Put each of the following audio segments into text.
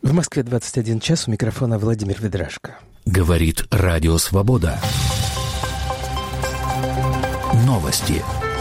В Москве 21 час, у микрофона Владимир Ведрашко. Говорит Радио Свобода. Новости.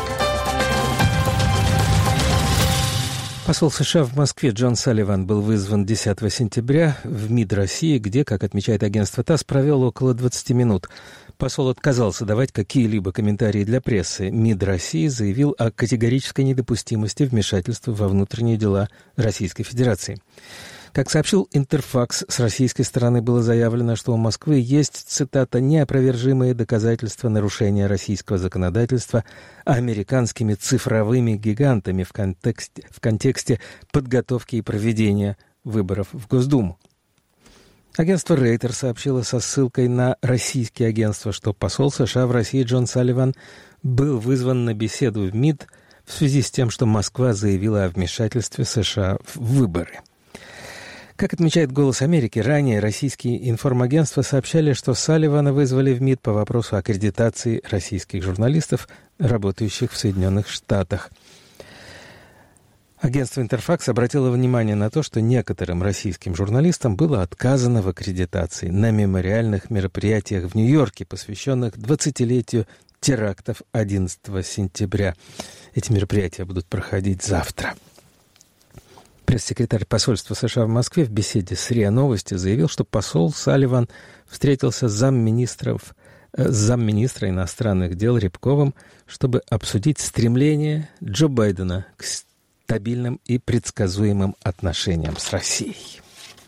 Посол США в Москве Джон Салливан был вызван 10 сентября в МИД России, где, как отмечает агентство ТАСС, провел около 20 минут. Посол отказался давать какие-либо комментарии для прессы. МИД России заявил о категорической недопустимости вмешательства во внутренние дела Российской Федерации. Как сообщил Интерфакс, с российской стороны было заявлено, что у Москвы есть, цитата, «неопровержимые доказательства нарушения российского законодательства американскими цифровыми гигантами в контексте подготовки и проведения выборов в Госдуму». Агентство Рейтер сообщило со ссылкой на российские агентства, что посол США в России Джон Салливан был вызван на беседу в МИД в связи с тем, что Москва заявила о вмешательстве США в выборы. Как отмечает «Голос Америки», ранее российские информагентства сообщали, что Салливана вызвали в МИД по вопросу аккредитации российских журналистов, работающих в Соединенных Штатах. Агентство «Интерфакс» обратило внимание на то, что некоторым российским журналистам было отказано в аккредитации на мемориальных мероприятиях в Нью-Йорке, посвященных 20-летию терактов 11 сентября. Эти мероприятия будут проходить завтра. Пресс-секретарь посольства США в Москве в беседе с РИА Новости заявил, что посол Салливан встретился с замминистра иностранных дел Рябковым, чтобы обсудить стремление Джо Байдена к стабильным и предсказуемым отношениям с Россией.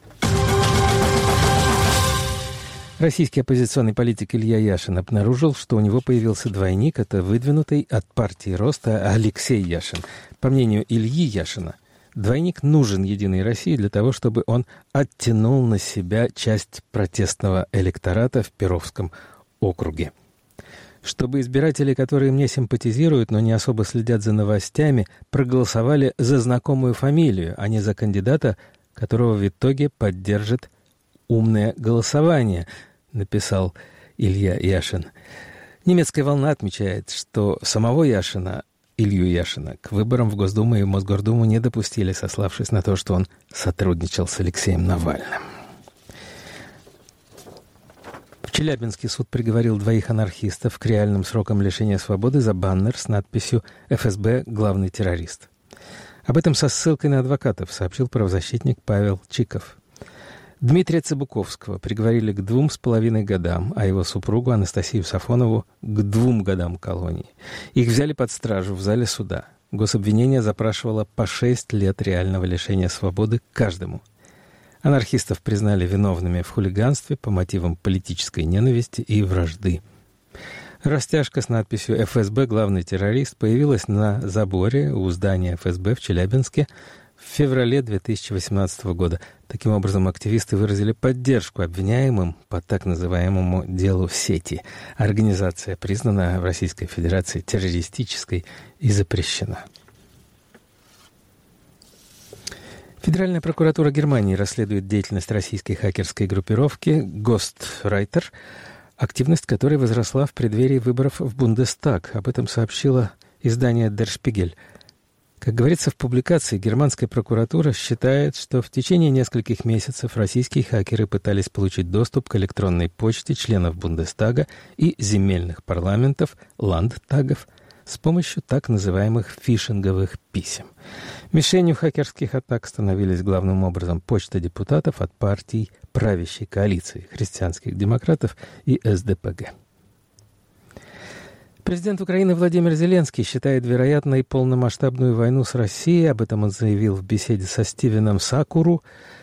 Российский оппозиционный политик Илья Яшин обнаружил, что у него появился двойник, это выдвинутый от партии Роста Алексей Яшин. По мнению Ильи Яшина, двойник нужен «Единой России» для того, чтобы он оттянул на себя часть протестного электората в Перовском округе. Чтобы избиратели, которые мне симпатизируют, но не особо следят за новостями, проголосовали за знакомую фамилию, а не за кандидата, которого в итоге поддержит умное голосование, написал Илья Яшин. Немецкая волна отмечает, что самого Яшина, Илью Яшина, к выборам в Госдуму и Мосгордуму не допустили, сославшись на то, что он сотрудничал с Алексеем Навальным. В Челябинске суд приговорил двоих анархистов к реальным срокам лишения свободы за баннер с надписью «ФСБ. Главный террорист». Об этом со ссылкой на адвокатов сообщил правозащитник Павел Чиков. Дмитрия Цыбуковского приговорили к 2,5 годам, а его супругу Анастасию Сафонову к 2 годам колонии. Их взяли под стражу в зале суда. Гособвинение запрашивало по 6 лет реального лишения свободы каждому. Анархистов признали виновными в хулиганстве по мотивам политической ненависти и вражды. Растяжка с надписью «ФСБ. Главный террорист» появилась на заборе у здания ФСБ в Челябинске в феврале 2018 года. Таким образом, активисты выразили поддержку обвиняемым по так называемому «делу сети». Организация признана в Российской Федерации террористической и запрещена. Федеральная прокуратура Германии расследует деятельность российской хакерской группировки Ghostwriter, активность которой возросла в преддверии выборов в Бундестаг. Об этом сообщило издание Der Spiegel. Как говорится в публикации, германская прокуратура считает, что в течение нескольких месяцев российские хакеры пытались получить доступ к электронной почте членов Бундестага и земельных парламентов, ландтагов, с помощью так называемых фишинговых писем. Мишенью хакерских атак становились главным образом почта депутатов от партий правящей коалиции христианских демократов и СДПГ. Президент Украины Владимир Зеленский считает вероятной полномасштабную войну с Россией. Об этом он заявил в беседе со Стивеном Сакуру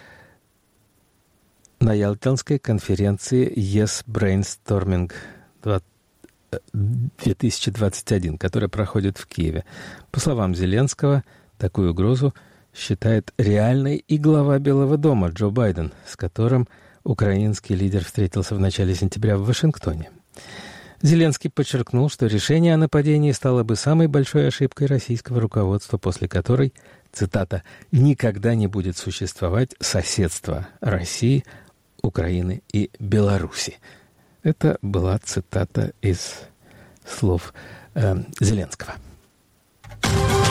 на Ялтинской конференции Yes Brainstorming 2021, которая проходит в Киеве. По словам Зеленского, такую угрозу считает реальной и глава Белого дома Джо Байден, с которым украинский лидер встретился в начале сентября в Вашингтоне. Зеленский подчеркнул, что решение о нападении стало бы самой большой ошибкой российского руководства, после которой, цитата, «никогда не будет существовать соседство России, Украины и Беларуси». Это была цитата из слов Зеленского.